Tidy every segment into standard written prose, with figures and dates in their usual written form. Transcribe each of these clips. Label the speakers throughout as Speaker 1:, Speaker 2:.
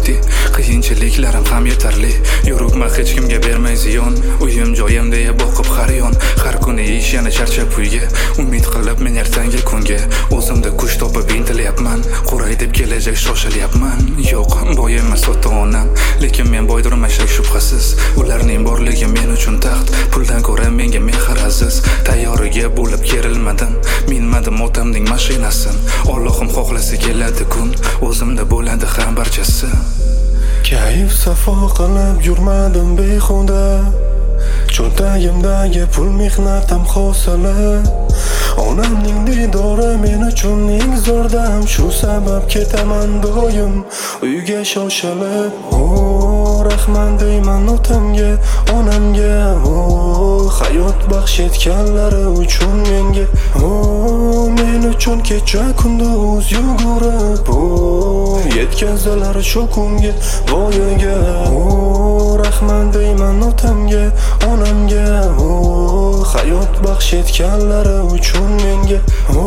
Speaker 1: oddiy, qiyinchiliklarim ham yetarli. Yuribman hech kimga bermay ziyon, uyim joyim deya boqib har yon. Har kuni ish yana charchab uyga, umid qilib men ertangi kunga o'zimda kuch topib intilyapman. Quray deb kelajak shoshilyapman. Yo'q, boy emas ota-onam, lekin men boydurman shak shubhasiz. Ularning borligi men uchun taxt, puldan ko'ra menga mehr aziz. Tayyoriga bo'lib kerilmadim, minmadim otamning mashinasin. Allohim xohlasa keladi kun, o'zimda bo'ladi ham barchasi.
Speaker 2: Kayf safo qilib yurmadim behuda, cho'ntagimdagi pul mehnatim hosili. Onamning didori men uchun eng zo'r dam, shu sabab ketaman doim uyga shoshilib. Rahmat deyman otamga, onamga, hayot baxsh etganlari uchun menga. Men uchun kecha kunduz yugurib, yetkazdilar shu kunga, voyaga. Rahmat deyman otamga, onamga, hayot baxsh etganlari uchun menga.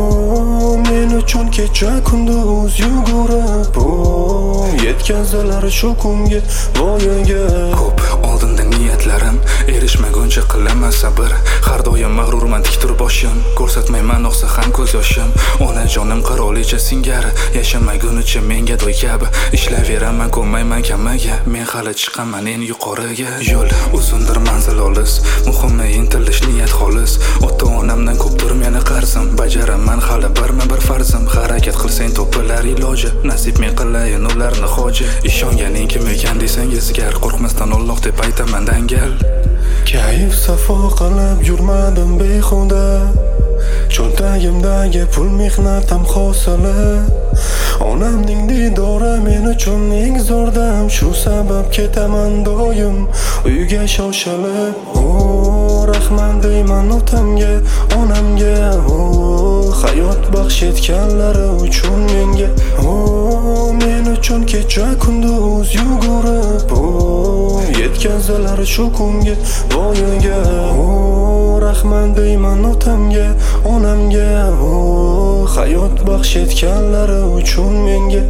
Speaker 2: Men uchun kecha kunduz yugurib, yetkazdilar shu kunga, voyaga.
Speaker 1: Ko'p oldinda niyatlarim, erishmaguncha qilaman sabr. Har doim mag'rurman tik turib boshim, ko'rsatmayman oqsa ham ko'z yoshim. Onajonim qirolicha singari, yashamagunicha menga do'y kabi. Ishlayveraman, ko'nmayman kamaga, men hali chiqaman en yuqoriga. Yo'l uzundir, manzil olis, muhimi intilish, niyat xolis. Ota-onamdan ko'pdir meni qarzim, bajaraman hali bir farzim. Harakat qilsang topilar iloji, nasib men qilayin ularni hoji. Ishonganing kim ekan desangiz gar, qo'rqmasdan Alloh deb aytaman dangal.
Speaker 2: Kayf safo qilib yurmadim behuda, cho'ntagimdagi pul mehnatim hosili. Onamning didori men uchun eng zo'r dam, shu sabab ketaman doim uyga shoshilib. Rahmat deyman otamga, onamga, hayot baxsh etganlari uchun menga. Men uchun kecha kunduz yugurib, yetkazdilar shu kunga, voyaga. Rahmat deyman otamga, onamga, hayot baxsh etganlari uchun menga.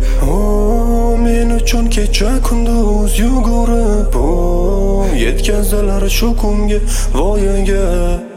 Speaker 2: Men uchun kecha kunduz yugurib, yetkazdilar shu kunga, voyaga.